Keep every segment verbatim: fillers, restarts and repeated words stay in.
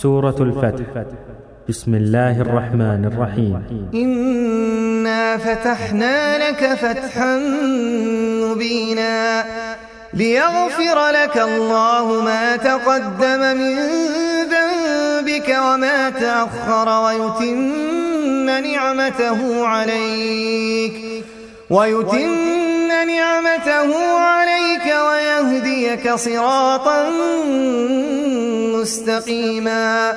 سورة الفتح. بسم الله الرحمن الرحيم. إنا فتحنا لك فتحا مبينا ليغفر لك الله ما تقدم من ذنبك وما تأخر ويتم نعمته عليك ويتم نعمته عليك ويهديك صراطا مستقيما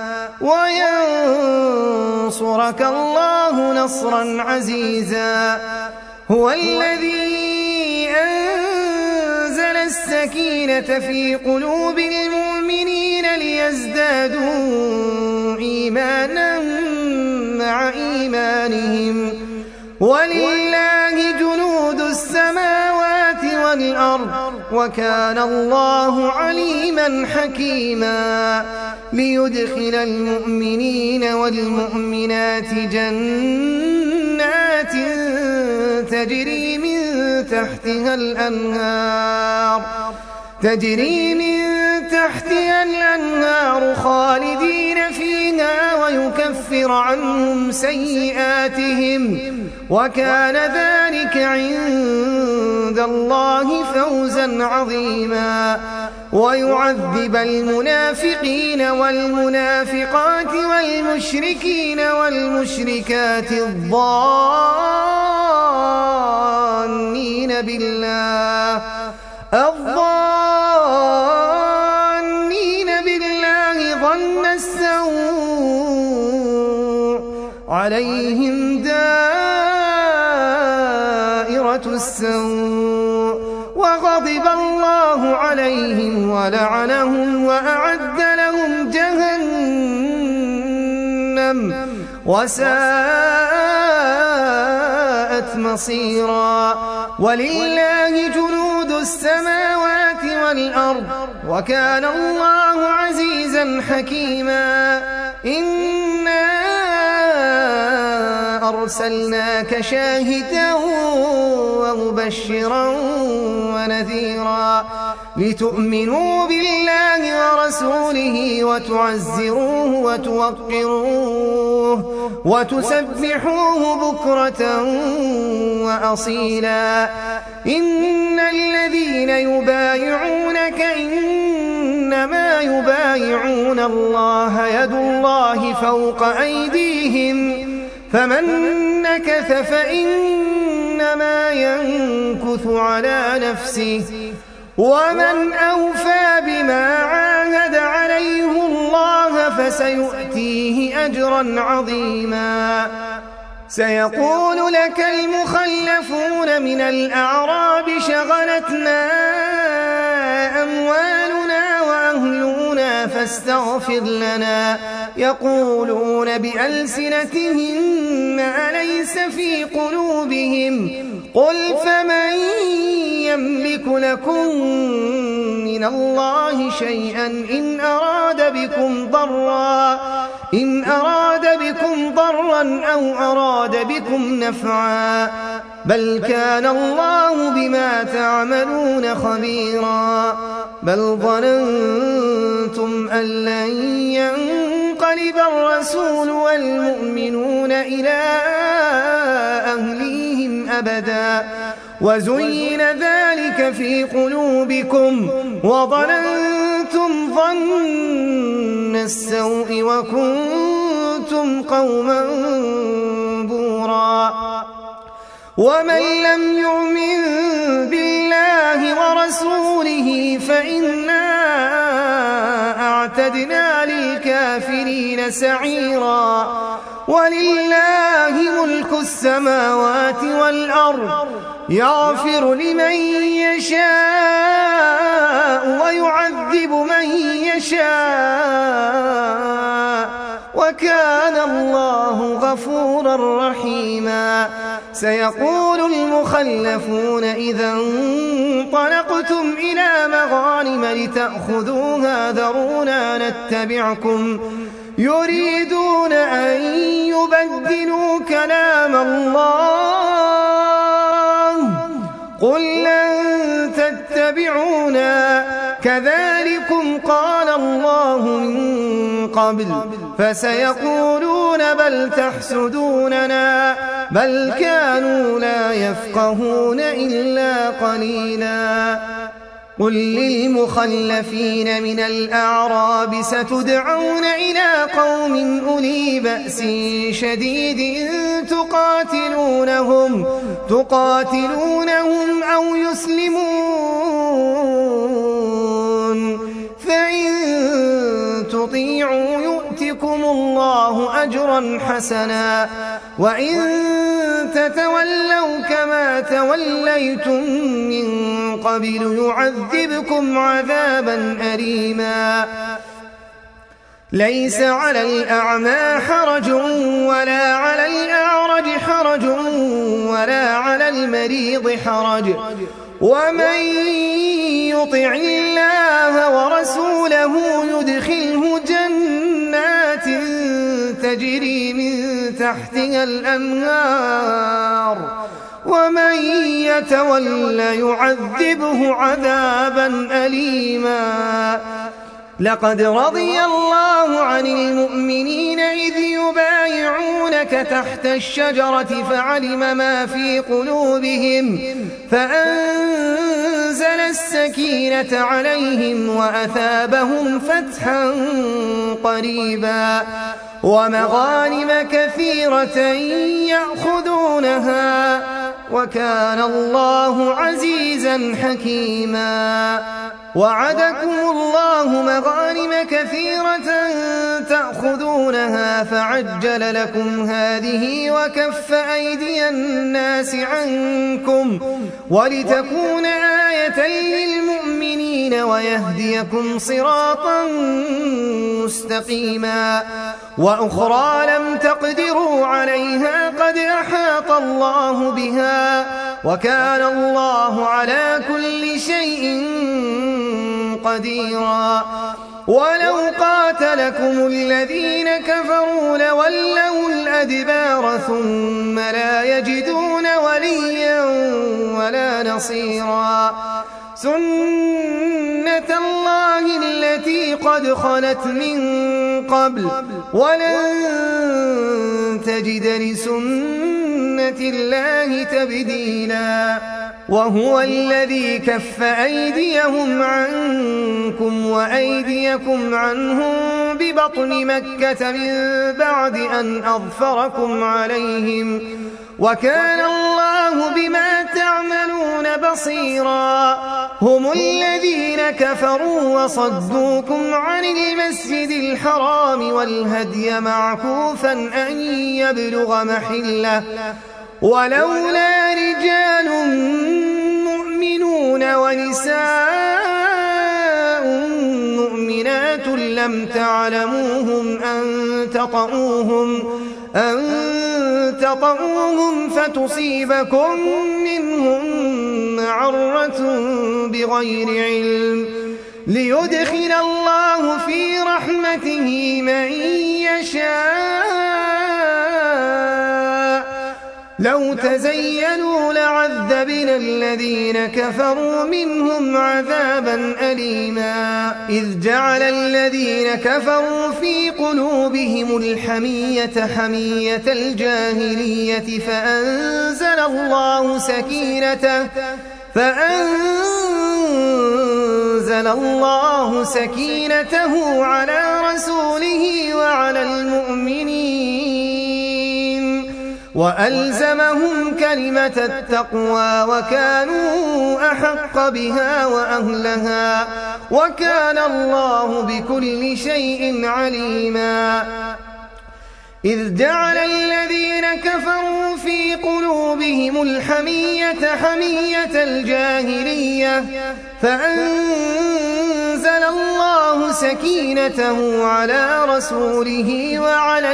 وينصرك الله نصرا عزيزا. هو الذي أنزل السكينة في قلوب المؤمنين ليزدادوا إيمانا مع إيمانهم ولله جنود السماوات والأرض وكان الله عليما حكيما. ليدخل المؤمنين والمؤمنات جنات تجري من تحتها الأنهار تجري من تحتها الأنهار خالدين فيها ويكفر عنهم سيئاتهم وكان ذلك عند الله فوزا عظيما. ويعذب المنافقين والمنافقات والمشركين والمشركات الظانين بالله الظانين بالله ظن السوء عليهم دائرة السوء وغضب الله عليهم ولعنهم وأعد لهم جهنم وساءت مصيرا. ولله جنود السماوات والأرض وكان الله عزيزا حكيما. إنا أرسلناك شاهدا ومبشرا ونذيرا لتؤمنوا بالله ورسوله وتعزروه وتوقروه وتسبحوه بكرة وأصيلا. إن الذين يبايعونك إنما يبايعون الله يد الله فوق أيديهم فمن نكث فإنما ينكث على نفسه ومن أوفى بما عاهد عليه الله فسيؤتيه أجرا عظيما. سيقول لك المخلفون من الأعراب شغلتنا أموالنا وأهلنا فاستغفر لنا يقولون بألسنتهم ما ليس في قلوبهم قل فمن يملك لكم من الله شيئا إن أراد بكم ضرا إن أراد بكم ضرا أو أراد بكم نفعا بل كان الله بما تعملون خبيرا. بل ظننتم أن لن ينقلب الرسول والمؤمنون إلى أهليهم أبدا وزين ذلك في قلوبكم وظننتم ظن السوء وكنتم قوما بورا. ومن لم يؤمن بالله ورسوله فإنا أعتدنا للكافرين سعيرا. ولله ملك السماوات والأرض يغفر لمن يشاء ويعذب من يشاء وكان الله غفورا رحيما. سيقول المخلفون إذا انطلقتم إلى مغانم لتأخذوها ذرونا نتبعكم يريدون أن يبدلوا كلام الله قل لن تتبعونا كذلكم قال الله من قبل فسيقولون بل تحسدوننا بل كانوا لا يفقهون إلا قليلا قل للمخلفين من الأعراب ستدعون إلى قوم أولي بأس شديد تقاتلونهم, تقاتلونهم أو يسلمون فإن تطيعوا يؤتكم الله أجرا حسنا وإن تتولوا كما توليتم من قبل يعذبكم عذابا أليما ليس على الأعمى حرج ولا على الأعرج حرج ولا على المريض حرج ومن يطع الله ورسوله يدخله جنات تجري من تحتها الأنهار ومن يتول يعذبه عذابا أليما لقد رضي الله عن المؤمنين إذ يبايعونك تحت الشجرة فعلم ما في قلوبهم فأنزل السكينة عليهم وأثابهم فتحا قريبا ومغانم كثيرة يأخذونها وكان الله عزيزا حكيما وعدكم الله مغانم كثيرة تأخذونها فعجل لكم هذه وكف أيدي الناس عنكم ولتكون آية للمؤمنين ويهديكم صراطا مستقيما وأخرى لم تقدروا عليها قد أحاط الله بها وكان الله على كل شيء قديرا ولو قاتلكم الذين كفروا لولوا الأدبار ثم لا يجدون وليا ولا نصيرا سنة الله التي قد خلت من قبل ولن تجد لسنة الله تبديلا وهو الذي كف أيديهم عنكم وأيديكم عنهم ببطن مكة من بعد أن أظفركم عليهم وكان الله بما تعملون بصيرا هم الذين كفروا وصدوكم عن المسجد الحرام والهدي معكوفا أن يبلغ محله ولولا رجال مؤمنون ونساء مؤمنات لم تعلموهم أن تطؤوهم أن تطؤوهم فتصيبكم منهم معرة بغير علم ليدخل الله في رحمته من يشاء لو تزينوا لعذبنا الذين كفروا منهم عذابا أليما إذ جعل الذين كفروا في قلوبهم الحمية حمية الجاهلية فأنزل الله سكينته فأنزل الله سكينته على رسوله وعلى المؤمنين وألزمهم كلمة التقوى وكانوا أحق بها وأهلها وكان الله بكل شيء عليما إذ جعل الذين كفروا في قلوبهم الحمية حمية الجاهلية فأنزل الله سكينته على رسوله وعلى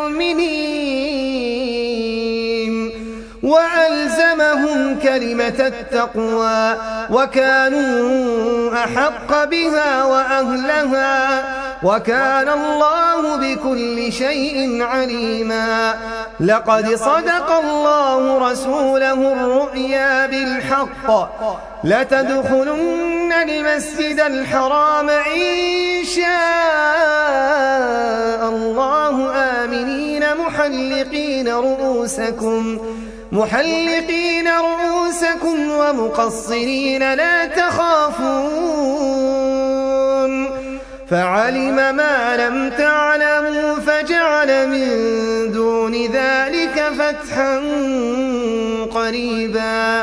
المؤمنين وألزمهم كلمة التقوى وكانوا أحق بها وأهلها وكان الله بكل شيء عليما لقد صدق الله رسوله الرؤيا بالحق لتدخلن المسجد الحرام إن شاء الله آمنين محلقين رؤوسكم محلقين رؤوسكم ومقصرين لا تخافون فعلم ما لم تعلموا فجعل من دون ذلك فتحا قريبا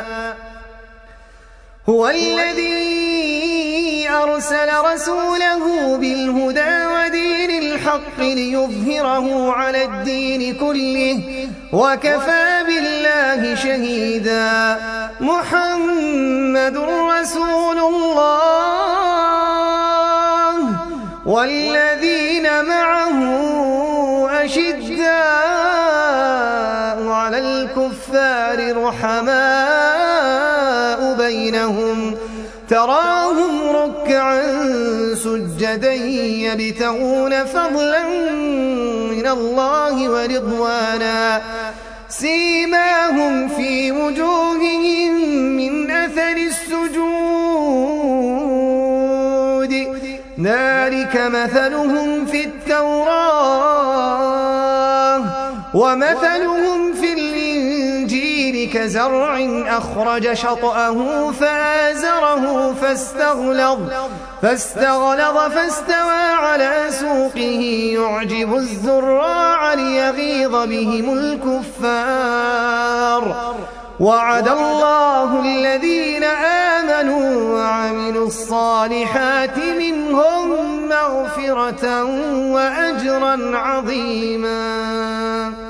هو الذي أرسل رسوله بالهدى ودين الحق ليظهره على الدين كله وكفى بالله شهيدا محمد رسول الله والذين معه أشداء على الكفار رحماء بينهم تراهم ركعا سجدا يبتغون فضلا من الله ورضوانا سيماهم في وجوههم من أثر السجود ذلك مثلهم في التوراة ومثلهم في الإنجيل كزرع أخرج شطأه فآزره فاستغلظ فاستغلظ فاستوى على سوقه يعجب الزراع ليغيظ بهم الكفار وعد الله الذين آمنوا وعملوا الصالحات منهم مغفرة وأجرا عظيما.